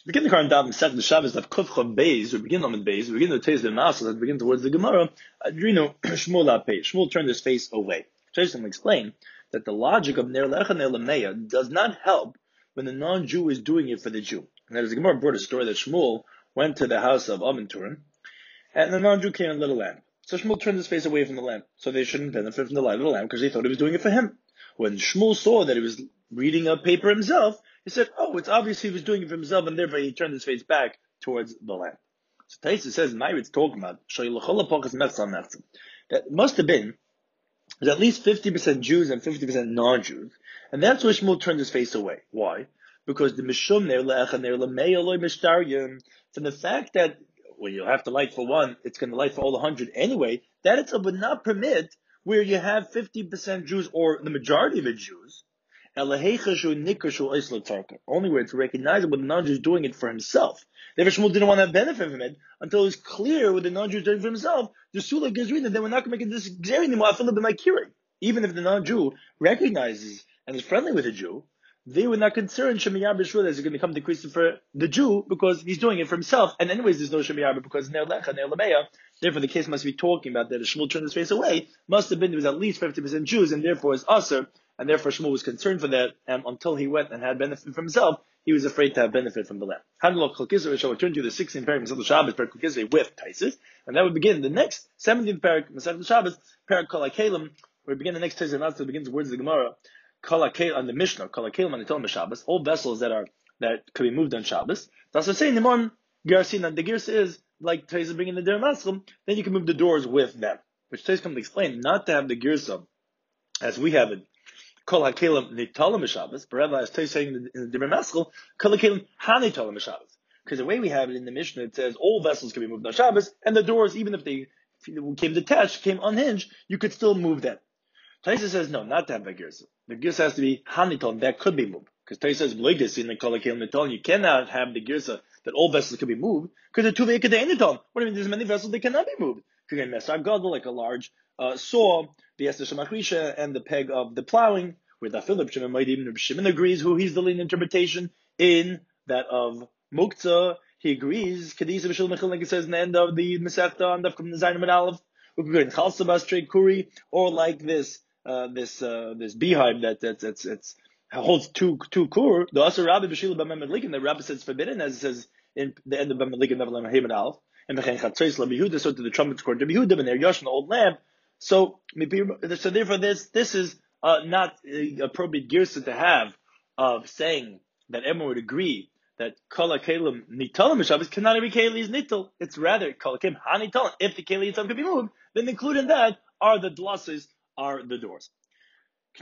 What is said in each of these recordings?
Begin the current davening Masechta Shabbos of Kuf Chav Beis. We begin on the Beis. We begin the Teis B'Masel. That begin towards the Gemara. Adrino Shmuel Apei. Shmuel turned his face away. Jason will explain that the logic of Ner Lecha Ner Lameya does not help when the non-Jew is doing it for the Jew. And as the Gemara brought a story that Shmuel went to the house of Aventurin, and the non-Jew came and lit a lamp. So Shmuel turned his face away from the lamp, so they shouldn't benefit from the light of the lamp because they thought he was doing it for him. When Shmuel saw that he was reading a paper himself, he said, "Oh, it's obvious he was doing it for himself," and therefore he turned his face back towards the lamp. So Taisa says, "Ma'arit's talking about that must have been there's at least 50% Jews and 50% non-Jews, and that's why Shmuel turned his face away. Why? Because the mishum ner lecha ner lamei aloi mishtaryim, from the fact that when you have to light for one, it's going to light for all 100 anyway. That it would not permit where you have 50% Jews or the majority of the Jews. Only where it's recognizable the non-Jew is doing it for himself. Therefore, Shmuel didn't want to benefit from it until it was clear what the non-Jew is doing for himself. The Sula gives reason that we're not going to make this xeri anymore. Even if the non-Jew recognizes and is friendly with the Jew, they were not concerned Shemiyah B'Shua that it's going to become decreased for the Jew because he's doing it for himself. And anyways, there's no Shemiyah because Ner Lecha, Ner Lameya. Therefore, the case must be talking about that. If Shmuel turned his face away, must have been there was at least 50% Jews, and therefore it's Aser. And therefore Shmuel was concerned for that, and until he went and had benefit from himself, he was afraid to have benefit from the lamp. Hanalok Chalkizah, which I will turn to the 16th parak Masechta Shabbos, parak Chalkizah with Taisis, and that would begin the next 17th parak Masechta Shabbos, parak Kol HaKelim, where we begin the next Taisis, and that's begins the words of the Gemara, Kol HaKelim on the Mishnah, Kol HaKelim on the Talmud Shabbos, all vessels that could be moved on Shabbos. That's what saying Nimon Gersin, and the Gersa is like Taisis bringing the Der Maschel, then you can move the doors with them, which Taisis comes to explain not to have the Gersa as we have it. Kol HaKelim Nitalim B'Shabbos, but rather as Taisis saying in the Der Maschel, Kol HaKelim HaNitalim B'Shabbos. Because the way we have it in the Mishnah, it says all vessels can be moved on Shabbos, and the doors, even if they came detached, came unhinged, you could still move them. Taisa says no, not to have that girsa. The girsa has to be haniton, that could be moved. Because Taisa says b'loigus in the kol hakelim niton, you cannot have the girsa that all vessels can be moved because the two v'ikadei niton. What do you mean? There's many vessels that cannot be moved. You can mesar gadol, like a large saw, the ester shemachrisha, and the peg of the plowing. Where the Philip Shimon agrees who he's the leading interpretation in that of muktzah. He agrees. Kadisa b'shul mechil, like it says in the end of the Masechta on the Zayin Amud Aleph. We could go in chalsabas trade kuri, or like this beehive that holds two kur. The Asar Rabbi b'shila b'memedlikin. The Rabbi says forbidden, as it says in the end of b'memedlikin never Hamid Aleph. And v'chein chatzos l'bihuda. So to the trumpets according to Behuda, and their yosh an old lamp. So therefore this is not appropriate girsa to have of saying that everyone would agree that kol hakelim nitalim b'Shabbos cannot every keli is nital. It's rather kol hakelim hanitalim. If the keli itself can be moved, then included in that are the dlasses, are the doors. To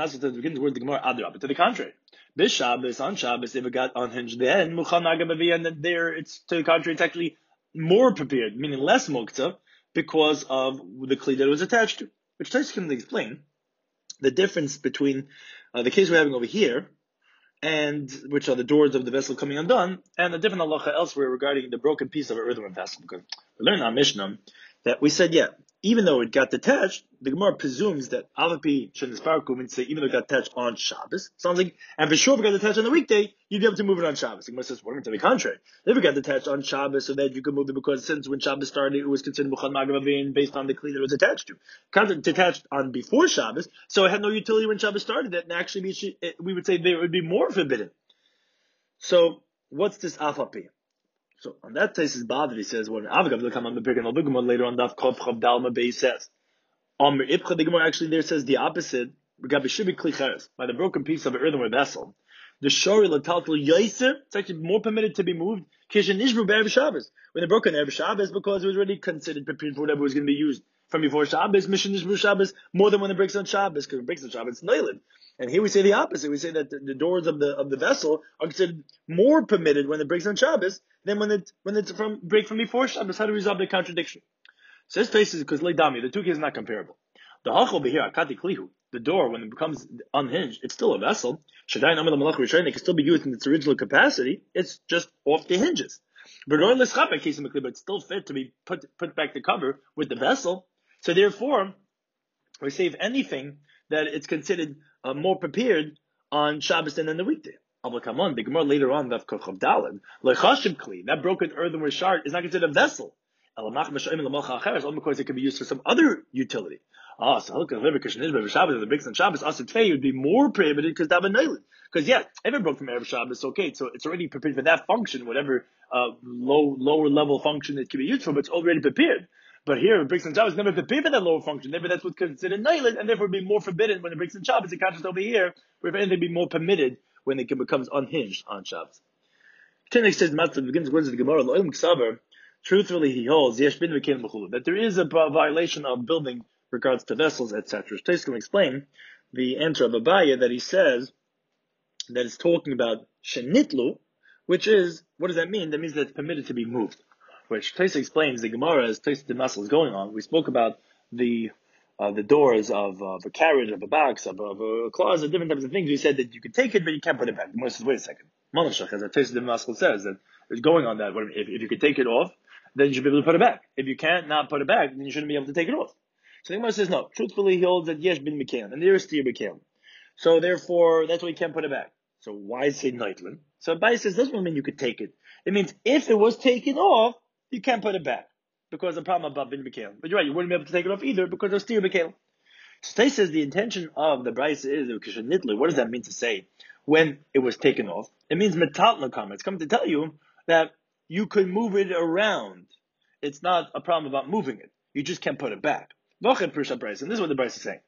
the contrary, this Shabbos on Shabbos, if it got unhinged, then muchan agabavi, and then there it's to the contrary, it's actually more prepared, meaning less muktzah, because of the kli that it was attached to. Which Taisa can explain the difference between the case we're having over here, and which are the doors of the vessel coming undone, and the different halacha elsewhere regarding the broken piece of an earthenware vessel. Because we learned in our Mishnah that we said, even though it got detached, the Gemara presumes that Avapi Shenisparku means say even though it got attached on Shabbos. Sounds like, and for sure if it got attached on the weekday, you'd be able to move it on Shabbos. The Gemara says, well, to the contrary. If it got detached on Shabbos so that you could move it because since when Shabbos started, it was considered Muchan Magavavin based on the kli that it was attached to. Detached on before Shabbos, so it had no utility when Shabbos started. That and actually we would say there would be more forbidden. So, what's this Avapi? So on that place is bothered. He says, "When Avagav will come on the Pirkei Avigdor later on Daf Kov Chav Dalma Bei says, Ipcha the Gemara actually there says the opposite. By the broken piece of an earthenware vessel, the shori lataltal yoiser, it's actually more permitted to be moved. Kishen Nishbu Be'erev Shabbos, when they broke on Erev Shabbos because it was already considered prepared for whatever was going to be used from before Shabbos. Mishin Nishbu Shabbos more than when it breaks on Shabbos, because it breaks on Shabbos it's noilid. And here we say the opposite. We say that the doors of the vessel are considered more permitted when it breaks on Shabbos than when it's break from before Shabbos. How do we resolve the contradiction? So this place is because leidami, the two cases are not comparable. The hach over here, akati klihu, the door when it becomes unhinged, it's still a vessel. Shadayin amel malach rishon, it can still be used in its original capacity. It's just off the hinges. But it's still fit to be put back the cover with the vessel. So therefore, we say if anything that it's considered more prepared on Shabbos than on the weekday. Come on, the Gemara later on, that broken earthenware shard is not considered a vessel. Only because it can be used for some other utility. So the bricks on Shabbos, would be more prohibited because because if it broke from Erev Shabbos, okay, so it's already prepared for that function, whatever lower level function it can be used for, but it's already prepared. But here, bricks and Shabbos never prepared for that lower function. Therefore, that's what's considered nailed, and therefore be more forbidden when it bricks and Shabbos. It catches over here, where if anything, be more permitted when it becomes unhinged on Shabbos. Tenek says, Matzah begins words of the Gemara, Lo'im Ksaver, truthfully he holds, that there is a violation of building regards to vessels, etc. Tais can explain the answer of Abaya that he says that it's talking about shenitlu, which is, what does that mean? That means that it's permitted to be moved. Which Tais explains, the Gemara, as Tais the Masal is going on, we spoke about the doors of a carriage, of a box, of a closet, different types of things. We said that you could take it, but you can't put it back. The Gemara says, wait a second. Manashach, as Tais the Masal says, that it's going on that. If you could take it off, then you should be able to put it back. If you can't not put it back, then you shouldn't be able to take it off. So the Gemara says no. Truthfully, he holds that yesh bin mikalim, and there is still mikalim. So therefore, that's why you can't put it back. So why say nightland? So Abai says doesn't mean you could take it. It means if it was taken off, you can't put it back because the problem about bin mikalim. But you're right, you wouldn't be able to take it off either because there's still mikalim. So Tais says the intention of the Brisa is what does that mean to say when it was taken off? It means metal nakam. It's coming to tell you that you could move it around. It's not a problem about moving it. You just can't put it back. And this is what the Brisa is saying.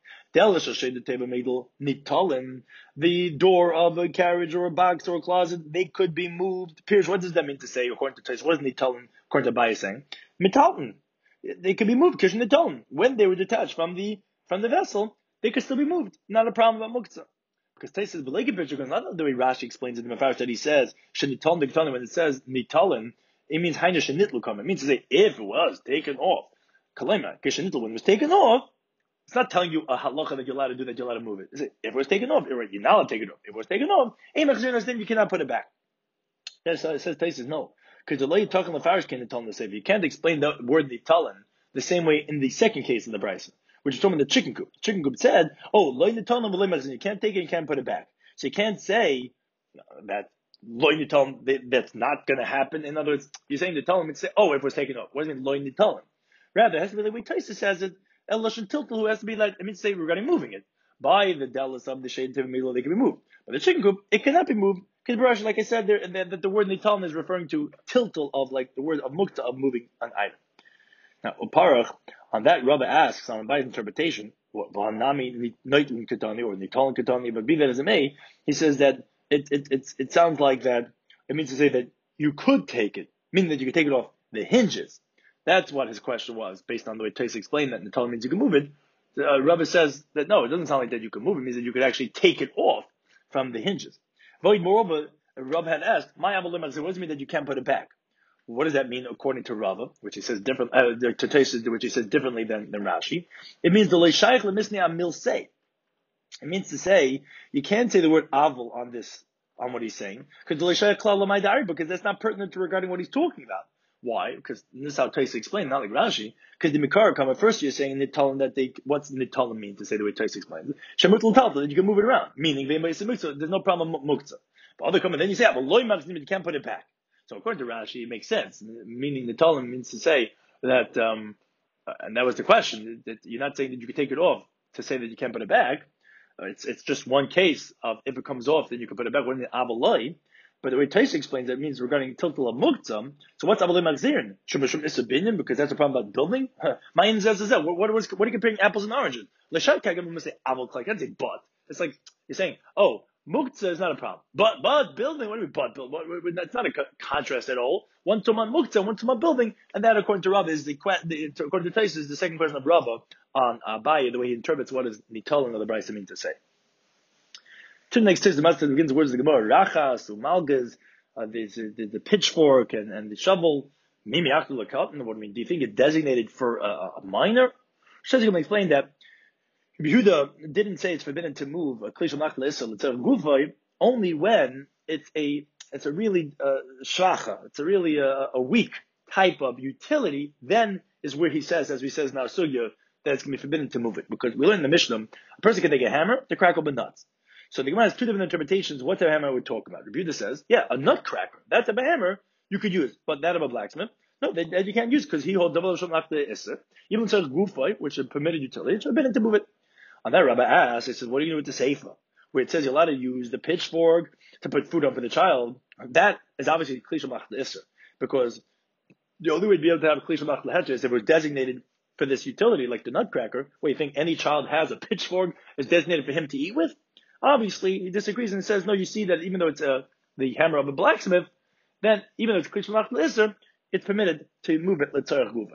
The door of a carriage or a box or a closet, they could be moved. Pirush, what does that mean to say according to Tais? What is nitalin according to Abai saying? Metalin. They could be moved. Kish nitalin. When they were detached from the vessel, they could still be moved. Not a problem about muktzah. Because Tais says, because not the way Rashi explains it in the Mefarish that he says, when it says nitalin, it means haina shenitlu kam. It means to say, if it was taken off, kalema, kishenitlu, when it was taken off, it's not telling you a halacha that you're allowed to do that, you're allowed to move it. If it was taken off, you're not allowed to take it off. If it was taken off, then you cannot put it back. That's how it says Tais says no. Because the lay talking Mefarish can't tell the if you can't explain the word nitalin the same way in the second case in the Brisa, which is talking about the chicken coop. The chicken coop said, loy nitalin v'loy, you can't take it, you can't put it back. So you can't say that loy nitalin, that's not going to happen. In other words, you're saying nitalin, and say, if it was taken off. What does it mean loy nitalin? Rather, it has to be the way Taisa says it. El lashon tiltul, who has to be like, it means to say regarding moving it. By the dallas of the shade to middle, they can be moved. But the chicken coop, it cannot be moved. Because like I said there, and that the word nitalin is referring to tiltul of like the word of mukta of moving an item. Now, Uparach, on that, Rabbi asks, on Abai's interpretation, what Vahanami Nitalin Ketani or Nitalin Ketani, but be that as it may, he says that it sounds like that it means to say that you could take it, meaning that you could take it off the hinges. That's what his question was, based on the way Tais explained that Nitalin means you can move it. Rabbi says that no, it doesn't sound like that you can move it, it means that you could actually take it off from the hinges. Moreover, Rabbi had asked, my Avalim, what does it mean that you can't put it back? What does that mean according to Rava, which he says different, to Tais, which he says differently than Rashi? It means the leishayich lemisni amil say. It means to say you can't say the word aval on what he's saying because the leishayich klal l'maydari, because that's not pertinent to regarding what he's talking about. Why? Because this is how Tais explained, not like Rashi. Because the Mikar come at first, you're saying nitalin that what's nitalin mean to say the way Tais explains? Shemut l'talta, that you can move it around, meaning there's no problem muktzah. But other comment, then you say, well, loy magzim, you can't put it back. So according to Rashi, it makes sense. Meaning the Talmud means to say that, and that was the question, that you're not saying that you can take it off to say that you can't put it back. It's just one case of if it comes off, then you can put it back. When the avaloi, but the way Taisa explains that means regarding tiltul of muktzam. So what's avaloi magzirin? Shum isabinyan, because that's a problem about building. Mayin says that. What are you comparing apples and oranges? L'shat kagam must say aval klai. Can't say but. It's like you're saying, muktzah is not a problem. But building, what do we mean but build? That's not a contrast at all. One tumah muktzah, one tumah building, and that according to Rava is according to Tais is the second question of Rava on Abaye, the way he interprets what does nitalin of the Brisa mean to say. To the next text, the master begins the words of the Gemara, Rachas, Umalgas, the pitchfork and the shovel. Mimi Achlu Lakat, what do you mean? Do you think it's designated for a minor? Shazia going to explain that Yehuda didn't say it's forbidden to move a klishal machla isel instead of gufay only when it's a really shacha, it's a really a weak type of utility. Then is where he says, as we says in our sugya, that it's going to be forbidden to move it, because we learn in the Mishnah a person can take a hammer to crack open nuts. So the Gemara has two different interpretations. What type of hammer I would talk about? Rabbi Yehuda says, yeah, a nutcracker. That type of hammer you could use, but that of a blacksmith, no, that you can't use because he holds double shom the iser. Even such gufay, which is permitted utility, it's forbidden to move it. On that, Rabbi asks, he says, what are you going to do with the seifa, where it says you're allowed to use the pitchfork to put food on for the child? That is obviously kli shom the iser, because the only way to be able to have a kli shom the heter is if it was designated for this utility, like the nutcracker, where you think any child has a pitchfork is designated for him to eat with. Obviously, he disagrees and says, no, you see that even though it's the hammer of a blacksmith, then even though it's kli shom the iser, it's permitted to move it l'tzarech guva.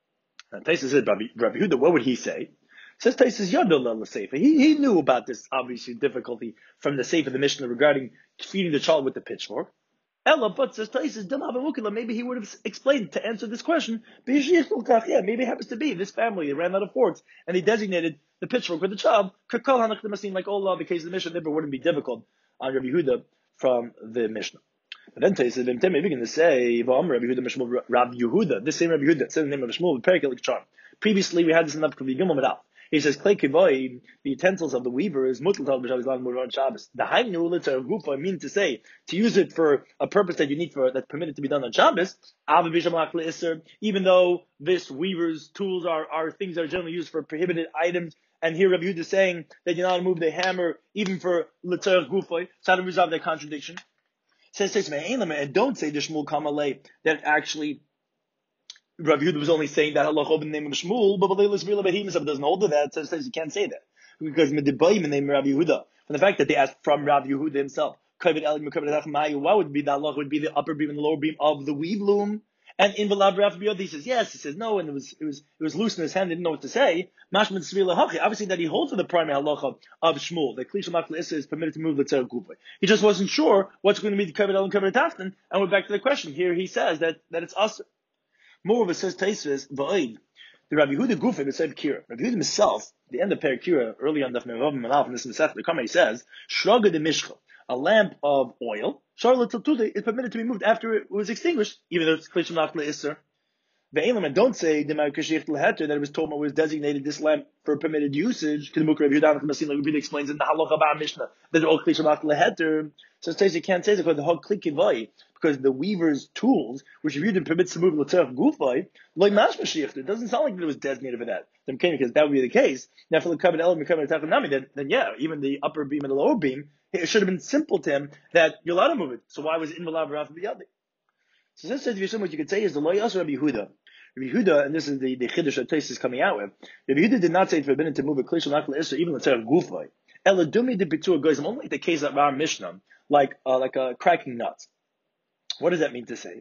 And Taisus said, Rabbi Yehuda, what would he say? Says Taisus Yadol l'seifa. He knew about this obviously difficulty from the Sefer of the Mishnah regarding feeding the child with the pitchfork. Ella, but says Taisus, maybe he would have explained to answer this question. Yeah, maybe it happens to be this family they ran out of forks and he designated the pitchfork for the child. Like all other cases of the Mishnah, it wouldn't be difficult on Rabbi Yehuda from the Mishnah. But then Taisus maybe going to say Rabbi Yehuda, this same Rabbi Yehuda says the name of Shmuel Perikel Charm. Previously we had this in the Gimel Medal. He says Klei Kivoi, the utensils of the weaver is mutal tal b'Shabbos lan murah on Shabbos. The Hainu l'tzarech gufa mean to say to use it for a purpose that you need for that's permitted to be done on Shabbos. Ava b'shamalach le'isser, even though this weaver's tools are things that are generally used for prohibited items. And here Rabbi Yehuda is saying that you're not to move the hammer even for l'tzarech gufa. So how to resolve that contradiction? Says and don't say the Shmuel Kamalei that actually Rabbi Yehuda was only saying that halacha in the name of Shmuel, but it doesn't hold to that. So it says you can't say that because medibayim in the name of Rabbi Yehuda. From the fact that they asked from Rabbi Yehuda himself, what would be the halacha? Would be the upper beam and the lower beam of the weave loom. And in Rabbi Yehuda, he says yes. He says no, and it was loose in his hand. Didn't know what to say. Obviously, that he holds to the primary halacha of Shmuel. That kli shom the iser is permitted to move the tzarech gufa. He just wasn't sure what's going to be the kavod el and kavod taftin. And we're back to the question. Here he says that it's us. Moreover, says Taisus, the Rabbi Yehuda Gufa b'Seif Kira. Rabbi Yehuda himself, the end of Per Kira, early on Daf Mevav Manaf, in this Masech the Kamei says, Shraga de Mishcha, a lamp of oil, Charlotte Tiltude is permitted to be moved after it was extinguished, even though it's Klishim Nach Le'Isser. And don't say that it was told was designated this lamp for permitted usage. Like Rabbi explains in the Halacha Ba'am Mishnah that all Klishim Nach Le'Heter. So it says you can't say it because the whole Klikivai, because the weaver's tools, which if you didn't permit to move l'tzarech gufay, like mashmashiach, it doesn't sound like it was designated for that. Because that would be the case. Now for the kavod el and kavod tachanami, then yeah, even the upper beam and the lower beam, it should have been simple to him that you're allowed to move it. So why was it in v'lav raf b'yadi? So this says what you could say is the lo yas Rabbi Yehuda. Rabbi Yehuda, and this is the chiddush that Taisus is coming out with. Rabbi Yehuda did not say it's forbidden to move a klishon nach le'isra, even l'tzarech gufay. Eladumi de bitur goyim, only the case of our Mishnah, like a cracking nut. What does that mean to say?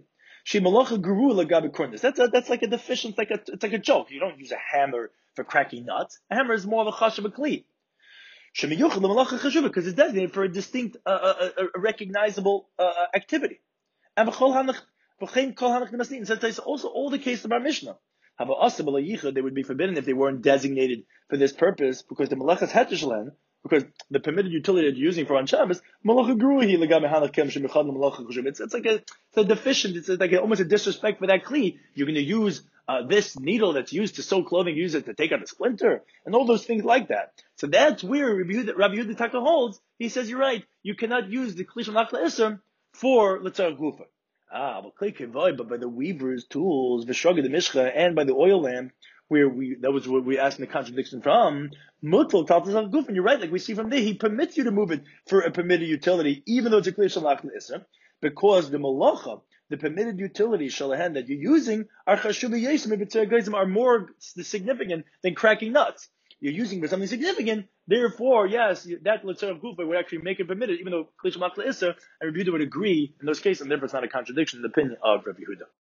That's like a deficient, it's like a joke. You don't use a hammer for cracking nuts. A hammer is more of a chashav kli. Because it's designated for a distinct, a recognizable activity. And says also all the cases of our Mishnah. They would be forbidden if they weren't designated for this purpose, because the malachas heter because the permitted utility that you're using for on Shabbos, it's like a deficient, it's like almost a disrespect for that kli. You're going to use this needle that's used to sew clothing, use it to take out a splinter, and all those things like that. So that's where Rabbi Yehuda Taka holds. He says, you're right, you cannot use the kli shom nach le'isr for l'tzarech gufa. But by the weaver's tools, v'shraga the mishcha, and by the oil lamp, that was what we asked in the contradiction from, mutal taltas al guf, and you're right, like we see from there, he permits you to move it for a permitted utility, even though it's a kli shom nach le'isr, because the malacha, the permitted utility, shalahan, that you're using, are more significant than cracking nuts. You're using for something significant, therefore, yes, that l'tzarech gufa would actually make it permitted, even though kli shom nach le'isr, and Rabbi Yehuda would agree in those cases, and therefore it's not a contradiction in the opinion of Rabbi Yehuda.